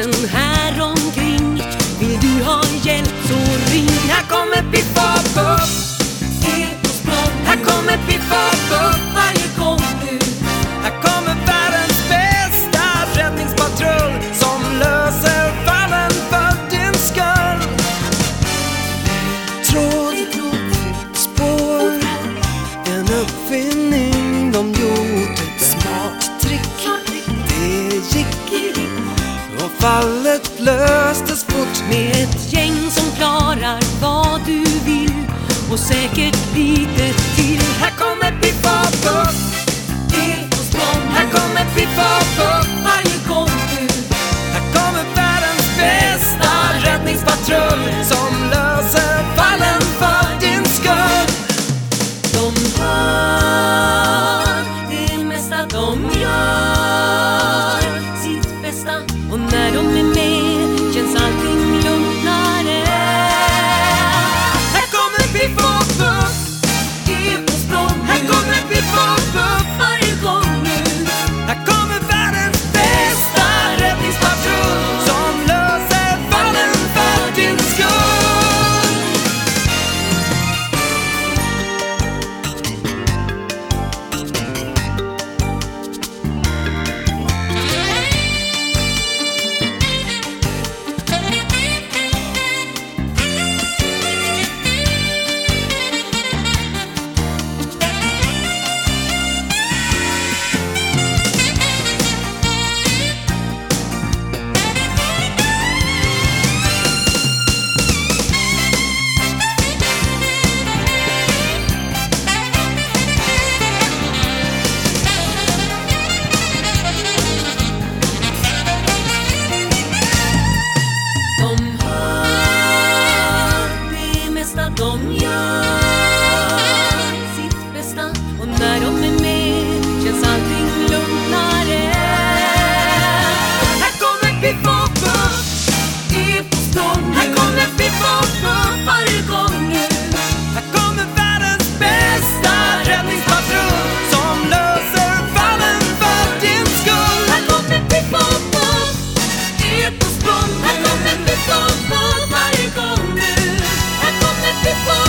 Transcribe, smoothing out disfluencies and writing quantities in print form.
världen här omkring. Vill du ha hjälp så ring. Här kommer Piff och Puff, här kommer Piff och Puff varje gång nu. Här kommer världens bästa räddningspatrull som löser fallen för din skull. Tråd, spår, en uppfinning de gjort. Ett smart trick, det gick och fallet löstes fort. Med ett gäng som klarar vad du vill och säkert lite till. Här kommer Piff och Puff, här kommer Piff och Puff varje gång nu. Här kommer världens bästa räddningspatrull som löser fallen för din skull. De har det mesta, de gör sitt bästa, och när de är med känns allting lugnare. Här kommer Piff och Puff, här kommer Piff och Puff varje gång nu. Här kommer världens bästa räddningspatrull som löser fallen för din skull. De gör sitt bästa, och när de är med känns allting lugnare. Här kommer Piff och Puff, här kommer Piff och Puff varje gång nu. Här kommer världens bästa räddningspatrull som löser fallen för din skull. Här kommer Piff och Puff, här kommer Piff och Puff varje gång nu. Här kommer Piff och